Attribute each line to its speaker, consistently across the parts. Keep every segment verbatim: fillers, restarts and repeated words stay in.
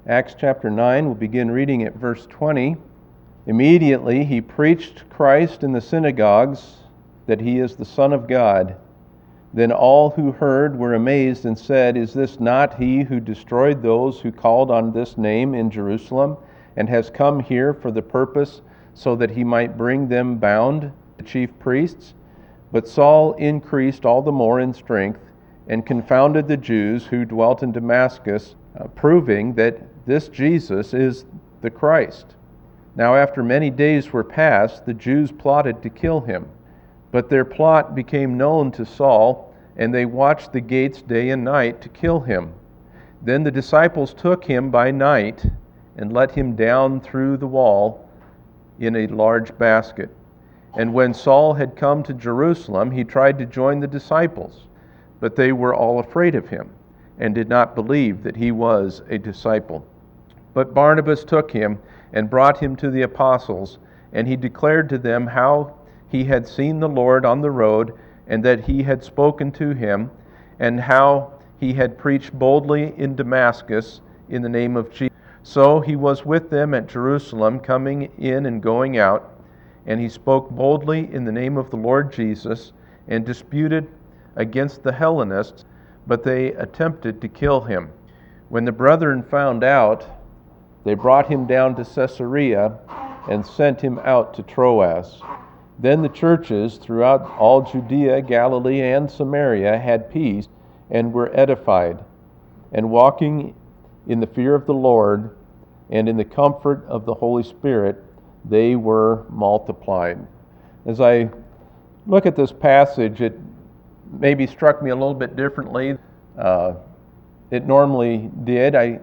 Speaker 1: Acts chapter nine, we'll begin reading at verse twenty. Immediately he preached Christ in the synagogues, that he is the Son of God. Then all who heard were amazed and said, "Is this not he who destroyed those who called on this name in Jerusalem, and has come here for the purpose so that he might bring them bound, the chief priests?" But Saul increased all the more in strength, and confounded the Jews who dwelt in Damascus, uh, proving that this Jesus is the Christ. Now after many days were passed, the Jews plotted to kill him. But their plot became known to Saul, and they watched the gates day and night to kill him. Then the disciples took him by night and let him down through the wall in a large basket. And when Saul had come to Jerusalem, he tried to join the disciples, but they were all afraid of him, and did not believe that he was a disciple. But Barnabas took him and brought him to the apostles, and he declared to them how he had seen the Lord on the road, and that he had spoken to him, and how he had preached boldly in Damascus in the name of Jesus. So he was with them at Jerusalem, coming in and going out, and he spoke boldly in the name of the Lord Jesus, and disputed against the Hellenists, but they attempted to kill him. When the brethren found out, they brought him down to Caesarea and sent him out to Troas. Then the churches throughout all Judea, Galilee, and Samaria had peace and were edified, and walking in the fear of the Lord and in the comfort of the Holy Spirit, they were multiplied. As I look at this passage, it maybe struck me a little bit differently. Uh, it normally did. I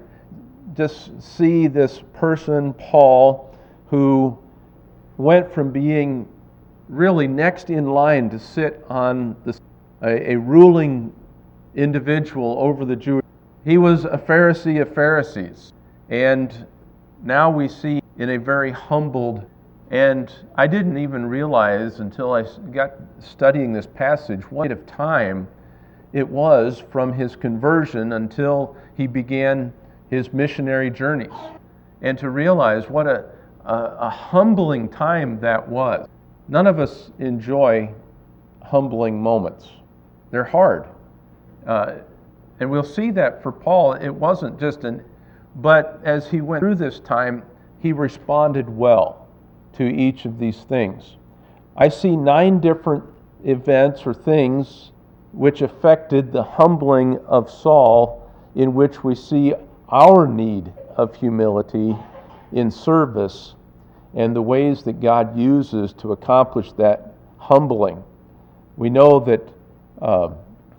Speaker 1: just see this person, Paul, who went from being really next in line to sit on this, a, a ruling individual over the Jewish. He was a Pharisee of Pharisees, and now we see in a very humbled, and I didn't even realize until I got studying this passage what of time it was from his conversion until he began his missionary journeys, and to realize what a, a, a humbling time that was. None of us enjoy humbling moments. They're hard. Uh, and we'll see that for Paul, it wasn't just an, but as he went through this time, he responded well to each of these things. I see nine different events or things which affected the humbling of Saul, in which we see our need of humility in service and the ways that God uses to accomplish that humbling. We know that uh,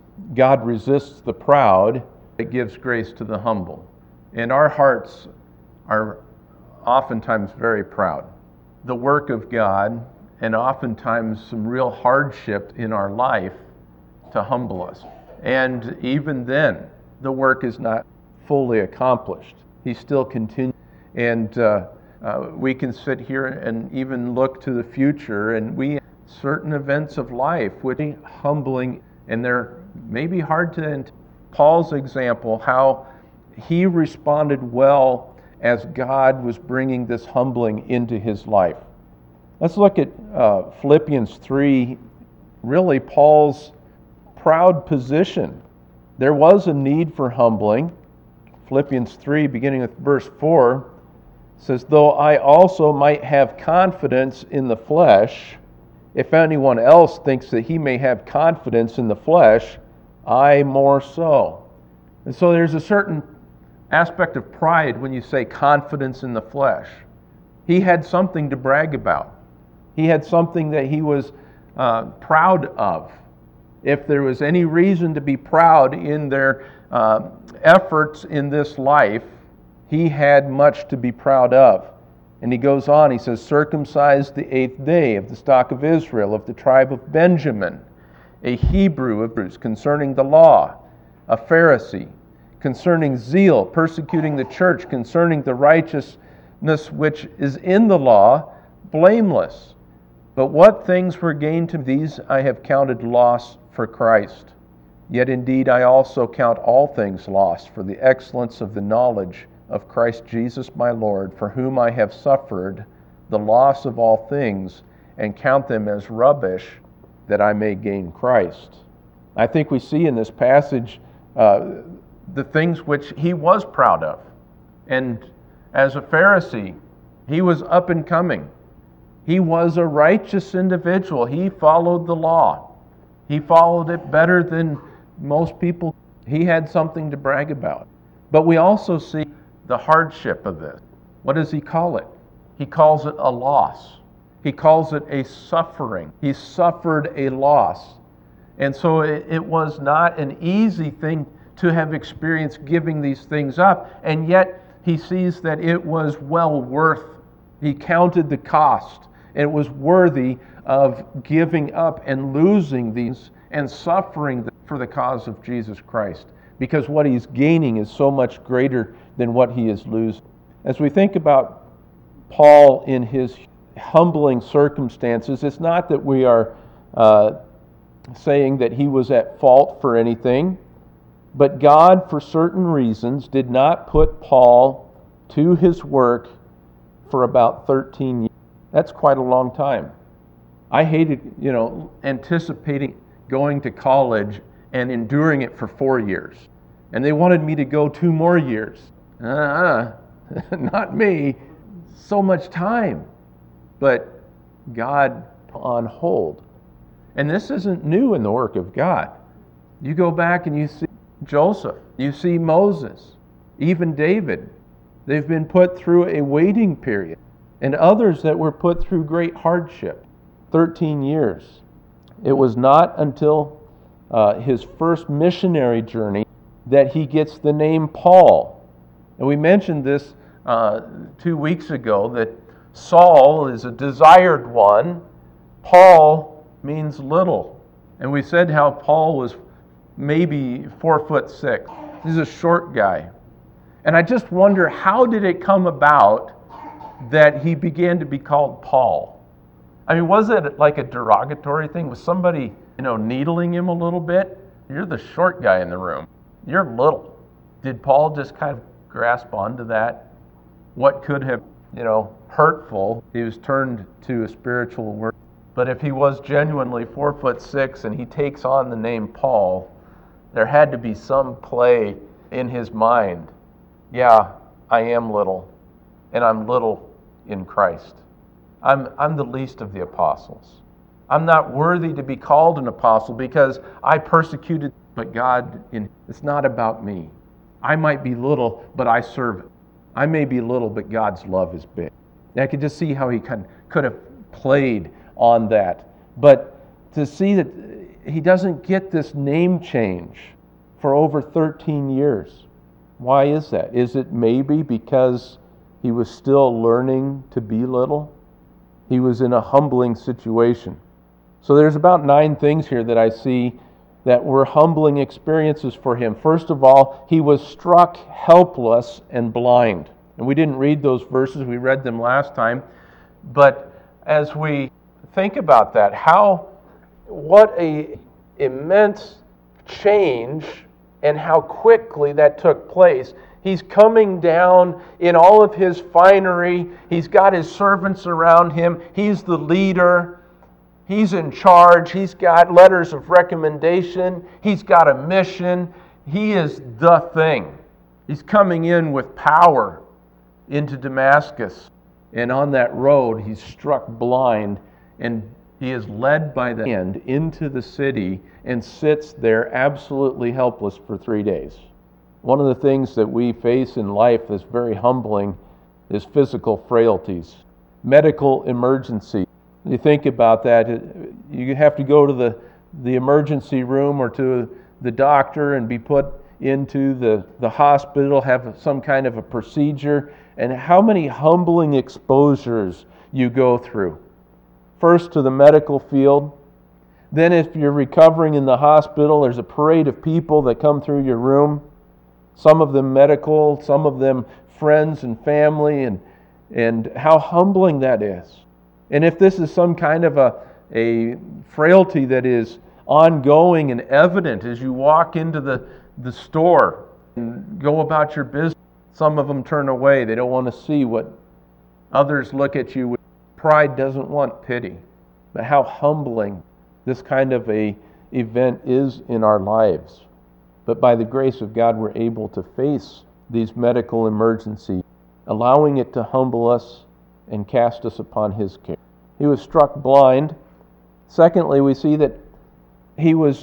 Speaker 1: God resists the proud, but gives grace to the humble. And our hearts are oftentimes very proud. The work of God, and oftentimes some real hardship in our life to humble us. And even then, the work is not fully accomplished. He still continues. And uh, uh, we can sit here and even look to the future, and we certain events of life which are humbling, and they're maybe hard to. Paul's example, how he responded well as God was bringing this humbling into his life. Let's look at uh, Philippians three, really Paul's proud position. There was a need for humbling. Philippians three, beginning with verse four, says, "Though I also might have confidence in the flesh, if anyone else thinks that he may have confidence in the flesh, I more so." And so there's a certain aspect of pride when you say confidence in the flesh. He had something to brag about. He had something that he was uh, proud of. If there was any reason to be proud in their uh, efforts in this life, he had much to be proud of. And he goes on, he says, "Circumcised the eighth day, of the stock of Israel, of the tribe of Benjamin, a Hebrew of Hebrews, concerning the law, a Pharisee, concerning zeal, persecuting the church, concerning the righteousness which is in the law, blameless. But what things were gained to me, these I have counted loss for Christ. Yet indeed I also count all things lost for the excellence of the knowledge of Christ Jesus my Lord, for whom I have suffered the loss of all things, and count them as rubbish, that I may gain Christ. I think we see in this passage uh, the things which he was proud of. And as a Pharisee, he was up and coming. He was a righteous individual. He followed the law. He followed it better than most people. He had something to brag about. But we also see the hardship of this. What does he call it? He calls it a loss. He calls it a suffering. He suffered a loss. And so it, it was not an easy thing to have experienced giving these things up. And yet he sees that it was well worth. He counted the cost. And it was worthy of giving up and losing these and suffering for the cause of Jesus Christ. Because what he's gaining is so much greater than what he is losing. As we think about Paul in his humbling circumstances, it's not that we are uh, saying that he was at fault for anything, but God, for certain reasons, did not put Paul to his work for about thirteen years. That's quite a long time. I hated, you know, anticipating going to college and enduring it for four years. And they wanted me to go two more years. Uh-uh, not me. So much time. But God on hold. And this isn't new in the work of God. You go back and you see Joseph, you see Moses, even David. They've been put through a waiting period. And others that were put through great hardship. thirteen years. It was not until uh, his first missionary journey that he gets the name Paul. And we mentioned this uh, two weeks ago, that Saul is a desired one. Paul means little. And we said how Paul was maybe four foot six. He's a short guy. And I just wonder, how did it come about that he began to be called Paul? I mean, was it like a derogatory thing? Was somebody, you know, needling him a little bit? You're the short guy in the room. You're little. Did Paul just kind of grasp onto that? What could have, you know, hurtful, he was turned to a spiritual word. But if he was genuinely four foot six and he takes on the name Paul, there had to be some play in his mind. Yeah, I am little, and I'm little in Christ. I'm I'm the least of the apostles. I'm not worthy to be called an apostle because I persecuted, but God, in, it's not about me. I might be little, but I serve. I may be little, but God's love is big. And I could just see how he could, could have played on that. But to see that he doesn't get this name change for over thirteen years. Why is that? Is it maybe because he was still learning to be little? He was in a humbling situation. So there's about nine things here that I see that were humbling experiences for him. First of all, he was struck helpless and blind. And we didn't read those verses, we read them last time. But as we think about that, how, what a immense change and how quickly that took place. He's coming down in all of his finery. He's got his servants around him. He's the leader. He's in charge. He's got letters of recommendation. He's got a mission. He is the thing. He's coming in with power into Damascus. And on that road, he's struck blind, and he is led by the hand into the city and sits there absolutely helpless for three days. One of the things that we face in life that's very humbling is physical frailties, medical emergency. You think about that, you have to go to the, the emergency room or to the doctor and be put into the, the hospital, have some kind of a procedure, and how many humbling exposures you go through. First to the medical field, then if you're recovering in the hospital, there's a parade of people that come through your room, some of them medical, some of them friends and family, and and how humbling that is. And if this is some kind of a, a frailty that is ongoing and evident as you walk into the, the store and go about your business, Some of them turn away. They don't want to see what others look at you with. Pride doesn't want pity. But how humbling this kind of a event is in our lives. But by the grace of God, we're able to face these medical emergencies, allowing it to humble us and cast us upon His care. He was struck blind. Secondly, we see that he was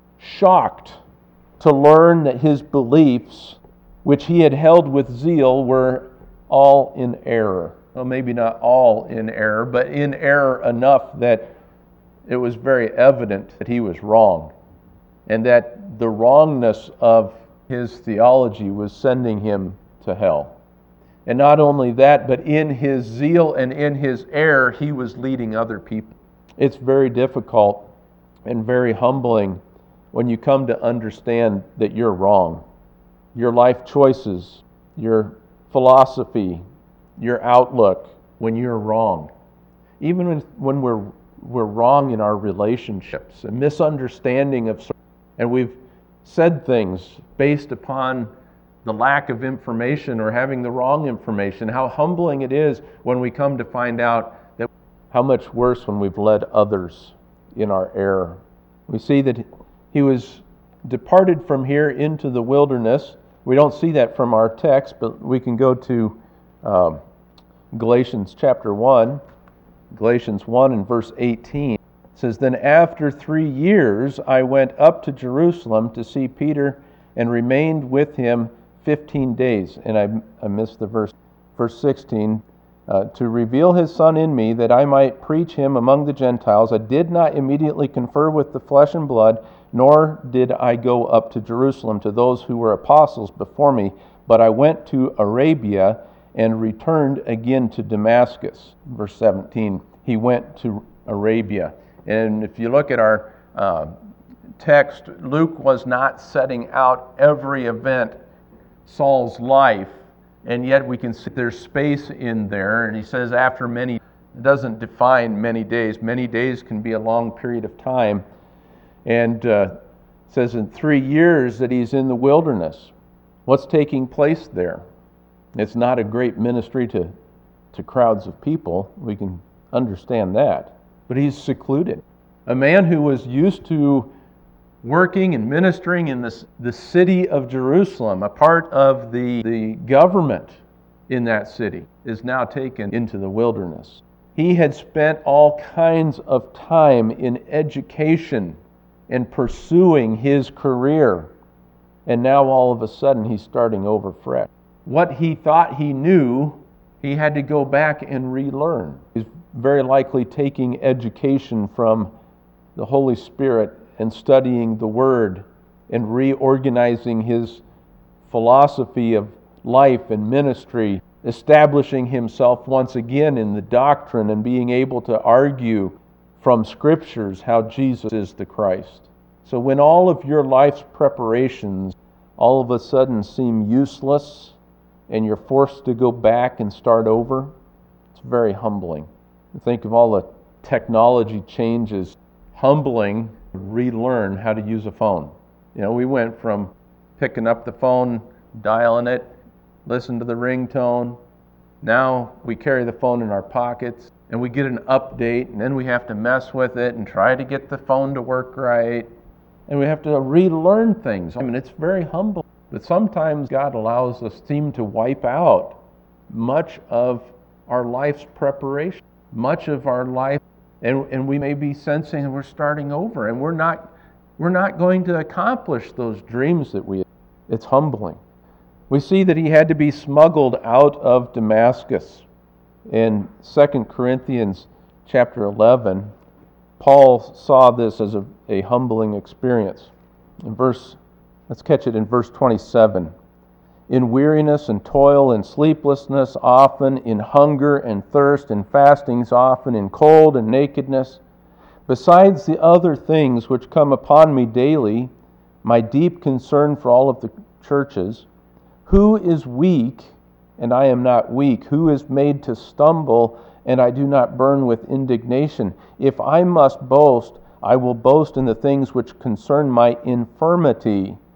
Speaker 1: shocked to learn that his beliefs, which he had held with zeal, were all in error. Well, maybe not all in error, but in error enough that it was very evident that he was wrong, and that the wrongness of his theology was sending him to hell. And not only that, but in his zeal and in his error, he was leading other people. It's very difficult and very humbling when you come to understand that you're wrong. Your life choices, your philosophy, your outlook, when you're wrong. Even when, when we're we're wrong in our relationships, a misunderstanding of, and we've said things based upon the lack of information or having the wrong information. How humbling it is when we come to find out that how much worse when we've led others in our error. We see that he was departed from here into the wilderness. We don't see that from our text, but we can go to um, Galatians chapter one. Galatians one and verse eighteen. It says, "Then after three years I went up to Jerusalem to see Peter and remained with him fifteen days. And I, I missed the verse, verse sixteen. Uh, to reveal his Son in me, that I might preach him among the Gentiles. I did not immediately confer with the flesh and blood, nor did I go up to Jerusalem to those who were apostles before me, but I went to Arabia and returned again to Damascus." Verse seventeen, he went to Arabia. And if you look at our uh, text, Luke was not setting out every event Saul's life, and yet we can see there's space in there. And he says after many, it doesn't define many days. Many days can be a long period of time. And uh, it says in three years that he's in the wilderness. What's taking place there? It's not a great ministry to, to crowds of people. We can understand that. But he's secluded. A man who was used to working and ministering in this, the city of Jerusalem, a part of the, the government in that city, is now taken into the wilderness. He had spent all kinds of time in education and pursuing his career. And now all of a sudden he's starting over fresh. What he thought he knew, he had to go back and relearn. He's very likely taking education from the Holy Spirit and studying the Word and reorganizing his philosophy of life and ministry, establishing himself once again in the doctrine and being able to argue from Scriptures how Jesus is the Christ. So when all of your life's preparations all of a sudden seem useless and you're forced to go back and start over, it's very humbling. Think of all the technology changes. Humbling, relearn how to use a phone. You know, we went from picking up the phone, dialing it, listen to the ringtone. Now we carry the phone in our pockets and we get an update, and then we have to mess with it and try to get the phone to work right. And we have to relearn things. I mean, it's very humbling. But sometimes God allows us seem to wipe out much of our life's preparation, much of our life, and, and we may be sensing that we're starting over, and we're not we're not going to accomplish those dreams that we have. It's humbling. We see that he had to be smuggled out of Damascus. In Second Corinthians chapter eleven, Paul saw this as a, a humbling experience. In verse Let's catch it in verse twenty-seven. "In weariness and toil and sleeplessness often, in hunger and thirst and fastings often, in cold and nakedness, besides the other things which come upon me daily, my deep concern for all of the churches, who is weak, and I am not weak? Who is made to stumble, and I do not burn with indignation? If I must boast, I will boast in the things which concern my infirmity.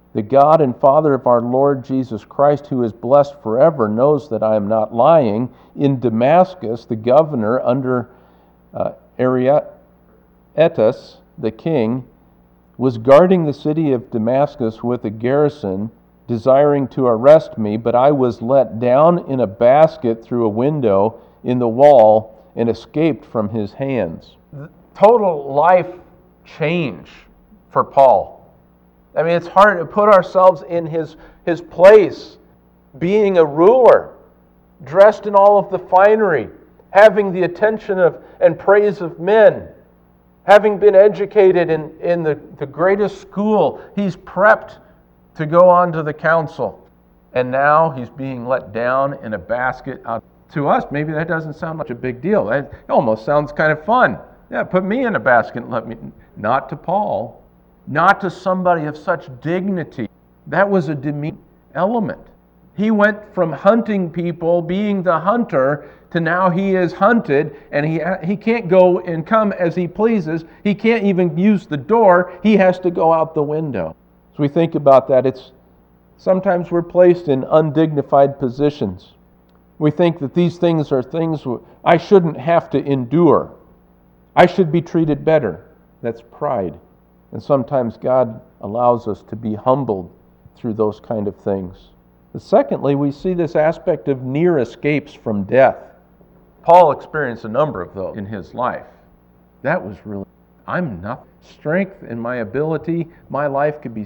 Speaker 1: The God and Father of our Lord Jesus Christ, who is blessed forever, knows that I am not lying. In Damascus, the governor under uh, Aretas, the king, was guarding the city of Damascus with a garrison, desiring to arrest me, but I was let down in a basket through a window in the wall and escaped from his hands. Total life change for Paul. I mean, it's hard to put ourselves in his, his place, being a ruler, dressed in all of the finery, having the attention of and praise of men, having been educated in, in the, the greatest school. He's prepped to go on to the council. And now he's being let down in a basket. Out. To us, maybe that doesn't sound like a big deal. That almost sounds kind of fun. Yeah, put me in a basket and let me... Not to Paul. Not to somebody of such dignity. That was a demeaning element. He went from hunting people, being the hunter, to now he is hunted, and he he can't go and come as he pleases. He can't even use the door. He has to go out the window. As we think about that, it's sometimes we're placed in undignified positions. We think that these things are things I shouldn't have to endure. I should be treated better. That's pride. And sometimes God allows us to be humbled through those kind of things. But secondly, we see this aspect of near escapes from death. Paul experienced a number of those in his life. That was really, I'm not strength in my ability. My life could be,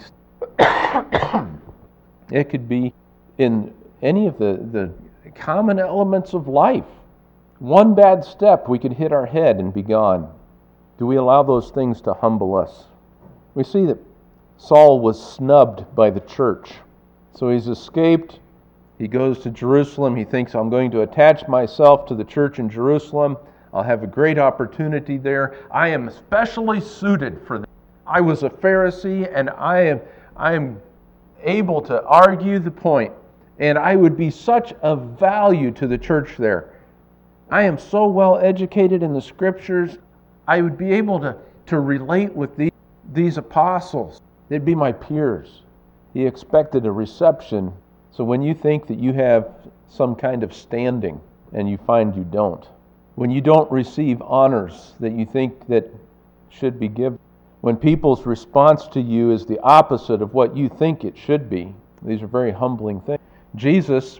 Speaker 1: it could be in any of the, the common elements of life. One bad step, we could hit our head and be gone. Do we allow those things to humble us? We see that Saul was snubbed by the church. So he's escaped. He goes to Jerusalem. He thinks, I'm going to attach myself to the church in Jerusalem. I'll have a great opportunity there. I am especially suited for this. I was a Pharisee, and I am, I am able to argue the point. And I would be such a value to the church there. I am so well educated in the Scriptures. I would be able to, to relate with these. These apostles, they'd be my peers. He expected a reception. So when you think that you have some kind of standing and you find you don't, when you don't receive honors that you think that should be given, when people's response to you is the opposite of what you think it should be, these are very humbling things. Jesus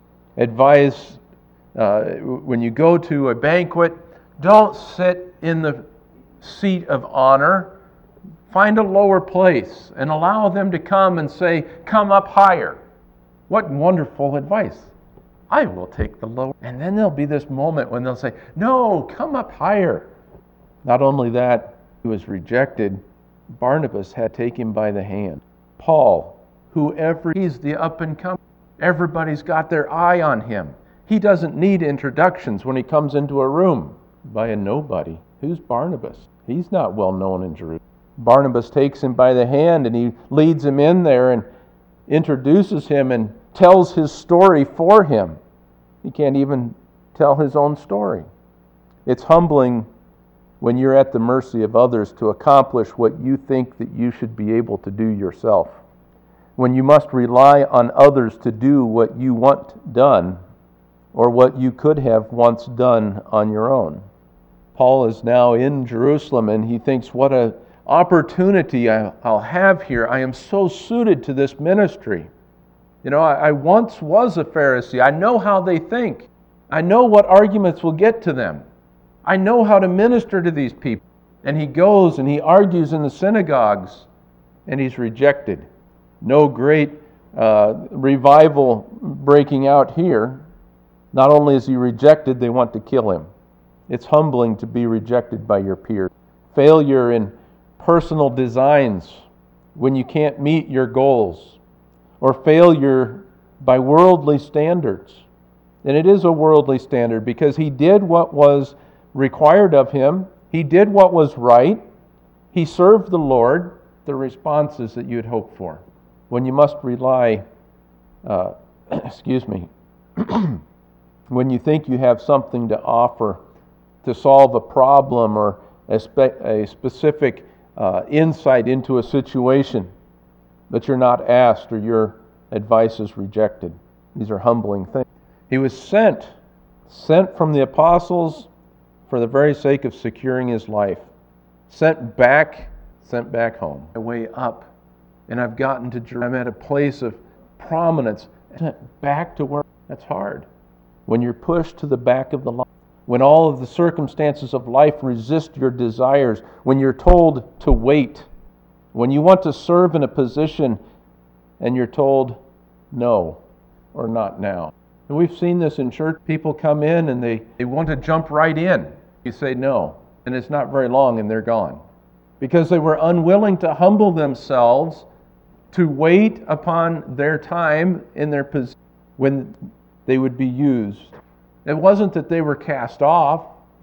Speaker 1: advised uh, when you go to a banquet, don't sit in the seat of honor. Find a lower place and allow them to come and say, come up higher. What wonderful advice. I will take the lower. And then there'll be this moment when they'll say, no, come up higher. Not only that, he was rejected. Barnabas had to take him by the hand. Paul, whoever, he's the up and coming. Everybody's got their eye on him. He doesn't need introductions when he comes into a room by a nobody. Who's Barnabas? He's not well known in Jerusalem. Barnabas takes him by the hand and he leads him in there and introduces him and tells his story for him. He can't even tell his own story. It's humbling when you're at the mercy of others to accomplish what you think that you should be able to do yourself. When you must rely on others to do what you want done or what you could have once done on your own. Paul is now in Jerusalem and he thinks, what a opportunity I'll have here. I am so suited to this ministry. You know, I once was a Pharisee. I know how they think. I know what arguments will get to them. I know how to minister to these people. And he goes and he argues in the synagogues and he's rejected. No great uh, revival breaking out here. Not only is he rejected, they want to kill him. It's humbling to be rejected by your peers. Failure in personal designs when you can't meet your goals, or failure by worldly standards. And it is a worldly standard because he did what was required of him. He did what was right. He served the Lord. The responses that you'd hope for. When you must rely, uh, excuse me, when you think you have something to offer to solve a problem or a, spe- a specific uh, insight into a situation, but you're not asked or your advice is rejected. These are humbling things. He was sent, sent from the apostles for the very sake of securing his life. Sent back, sent back home. My way up, and I've gotten to Jerusalem. I'm at a place of prominence. Sent back to where that's hard. When you're pushed to the back of the line, when all of the circumstances of life resist your desires, when you're told to wait, when you want to serve in a position and you're told no or not now. And we've seen this in church. People come in and they, they want to jump right in. You say no, and it's not very long and they're gone. Because they were unwilling to humble themselves to wait upon their time in their position when they would be used. It wasn't that they were cast off,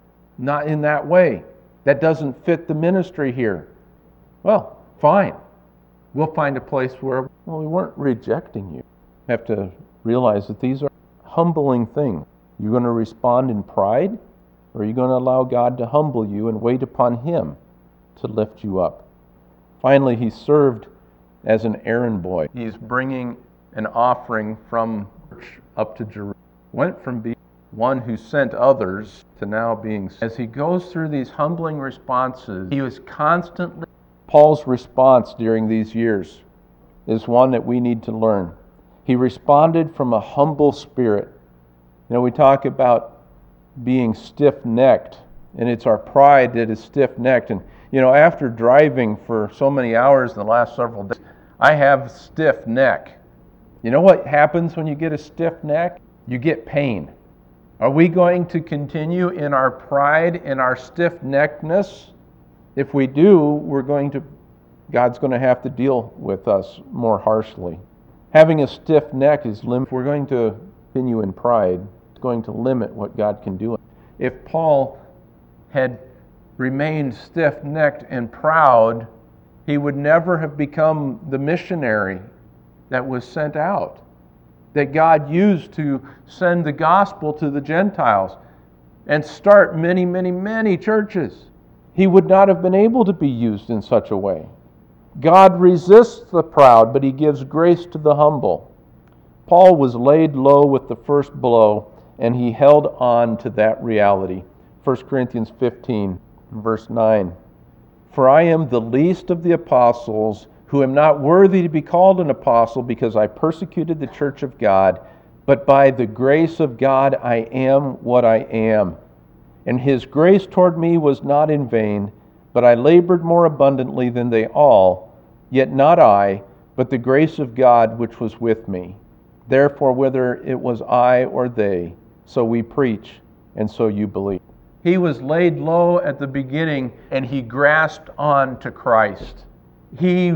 Speaker 1: not in that way. That doesn't fit the ministry here. Well, fine. We'll find a place where, well, we weren't rejecting you. You have to realize that these are humbling things. You're going to respond in pride, or are you going to allow God to humble you and wait upon Him to lift you up? Finally, he served as an errand boy. He's bringing an offering from up to Jerusalem. Went from being one who sent others to now being... As he goes through these humbling responses, he was constantly... Paul's response during these years is one that we need to learn. He responded from a humble spirit. You know, we talk about being stiff-necked, and it's our pride that is stiff-necked. And, you know, after driving for so many hours in the last several days, I have stiff neck. You know what happens when you get a stiff neck? You get pain. Are we going to continue in our pride, in our stiff-neckedness? If we do, we're going to, God's going to have to deal with us more harshly. Having a stiff neck is limit. If we're going to continue in pride, it's going to limit what God can do. If Paul had remained stiff-necked and proud, he would never have become the missionary that was sent out, that God used to send the gospel to the Gentiles and start many, many, many churches. He would not have been able to be used in such a way. God resists the proud, but He gives grace to the humble. Paul was laid low with the first blow, and he held on to that reality. First Corinthians fifteen, verse nine. For I am the least of the apostles, who am not worthy to be called an apostle, because I persecuted the church of God, but by the grace of God I am what I am. And His grace toward me was not in vain, but I labored more abundantly than they all, yet not I, but the grace of God which was with me. Therefore, whether it was I or they, so we preach, and so you believe. He was laid low at the beginning, and he grasped on to Christ. He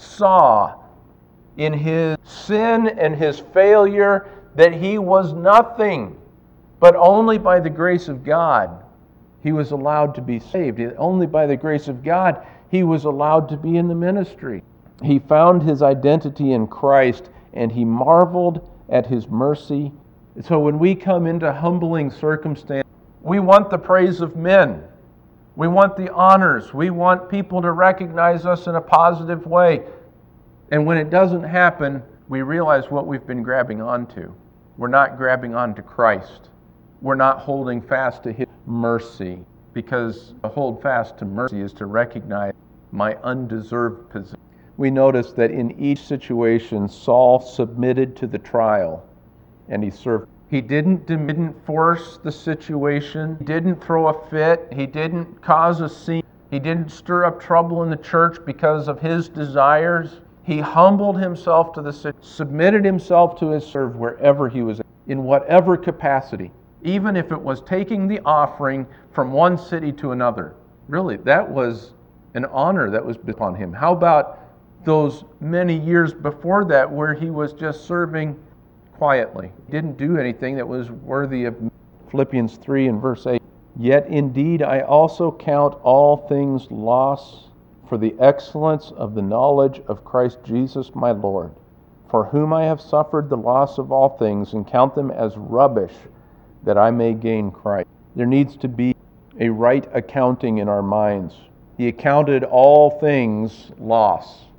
Speaker 1: saw in his sin and his failure that he was nothing, but only by the grace of God he was allowed to be saved. Only by the grace of God he was allowed to be in the ministry. He found his identity in Christ, and he marveled at His mercy. So when we come into humbling circumstances, we want the praise of men. We want the honors. We want people to recognize us in a positive way. And when it doesn't happen, we realize what we've been grabbing onto. We're not grabbing onto Christ. We're not holding fast to His mercy, because to hold fast to mercy is to recognize my undeserved position. We notice that in each situation, Saul submitted to the trial, and he served. He didn't, didn't force the situation. He didn't throw a fit. He didn't cause a scene. He didn't stir up trouble in the church because of his desires. He humbled himself to the situation, submitted himself to his serve wherever he was, in whatever capacity, even if it was taking the offering from one city to another. Really, that was an honor that was upon him. How about those many years before that where he was just serving quietly? He didn't do anything that was worthy of. Philippians three and verse eight. Yet indeed I also count all things loss for the excellence of the knowledge of Christ Jesus my Lord, for whom I have suffered the loss of all things, and count them as rubbish, that I may gain Christ. There needs to be a right accounting in our minds. He accounted all things loss.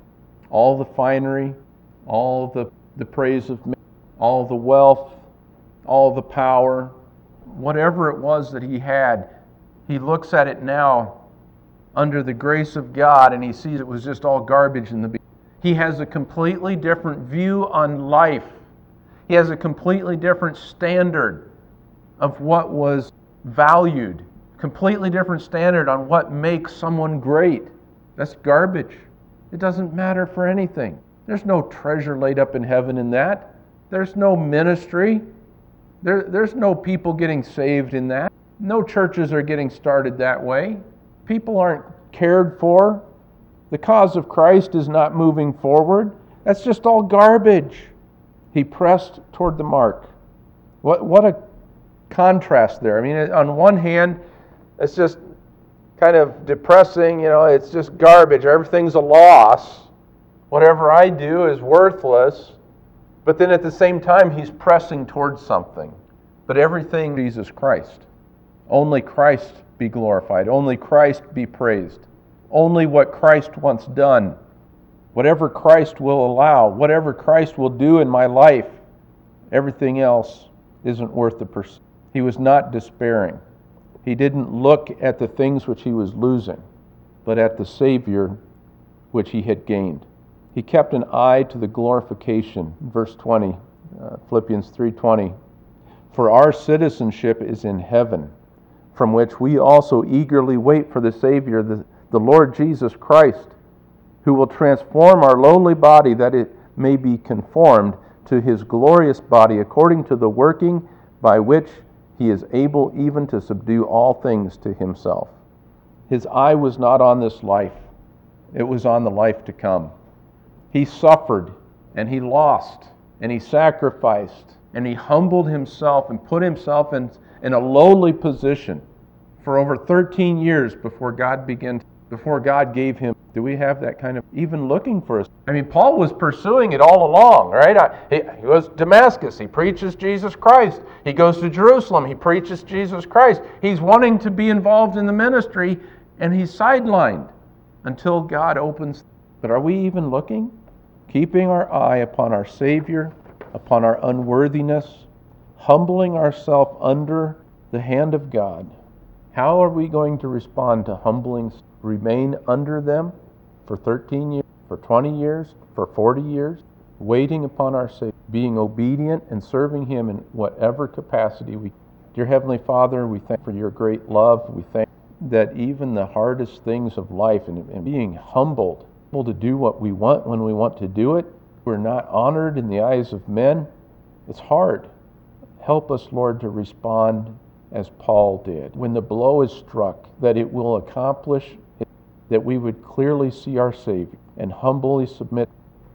Speaker 1: all the finery, all the, the praise of men, all the wealth, all the power, whatever it was that he had, he looks at it now under the grace of God and he sees it was just all garbage in the beginning. He has a completely different view on life. He has a completely different standard of what was valued, completely different standard on what makes someone great. That's garbage. It doesn't matter for anything. There's no treasure laid up in heaven in that. There's no ministry. There, there's no people getting saved in that. No churches are getting started that way. People aren't cared for. The cause of Christ is not moving forward. That's just all garbage. He pressed toward the mark. What, what a contrast there. I mean, on one hand, it's just kind of depressing, you know, it's just garbage. Everything's a loss. Whatever I do is worthless. But then at the same time, he's pressing towards something. But everything, Jesus Christ. Only Christ be glorified. Only Christ be praised. Only what Christ wants done. Whatever Christ will allow. Whatever Christ will do in my life. Everything else isn't worth the pursuit. He was not despairing. He didn't look at the things which he was losing, but at the Savior which he had gained. He kept an eye to the glorification. Verse twenty, uh, Philippians three twenty. For our citizenship is in heaven, from which we also eagerly wait for the Savior, the, the Lord Jesus Christ, who will transform our lowly body that it may be conformed to his glorious body, according to the working by which he is able even to subdue all things to himself. His eye was not on this life. It was on the life to come. He suffered, and he lost, and he sacrificed, and he humbled himself and put himself in, in a lowly position for over thirteen years before God began, before God gave him. Do we have that kind of, even looking for us? I mean, Paul was pursuing it all along, right? He, he goes to Damascus, he preaches Jesus Christ. He goes to Jerusalem, he preaches Jesus Christ. He's wanting to be involved in the ministry, and he's sidelined until God opens. But are we even looking? Keeping our eye upon our Savior, upon our unworthiness, humbling ourselves under the hand of God. How are we going to respond to humbling? Remain under them for thirteen years, for twenty years, for forty years, waiting upon our Savior, being obedient and serving him in whatever capacity we. Dear Heavenly Father, we thank you for your great love. We thank you that even the hardest things of life and, and being humbled, able to do what we want when we want to do it, we're not honored in the eyes of men. It's hard. Help us, Lord, to respond as Paul did. When the blow is struck, that it will accomplish, that we would clearly see our Savior and humbly submit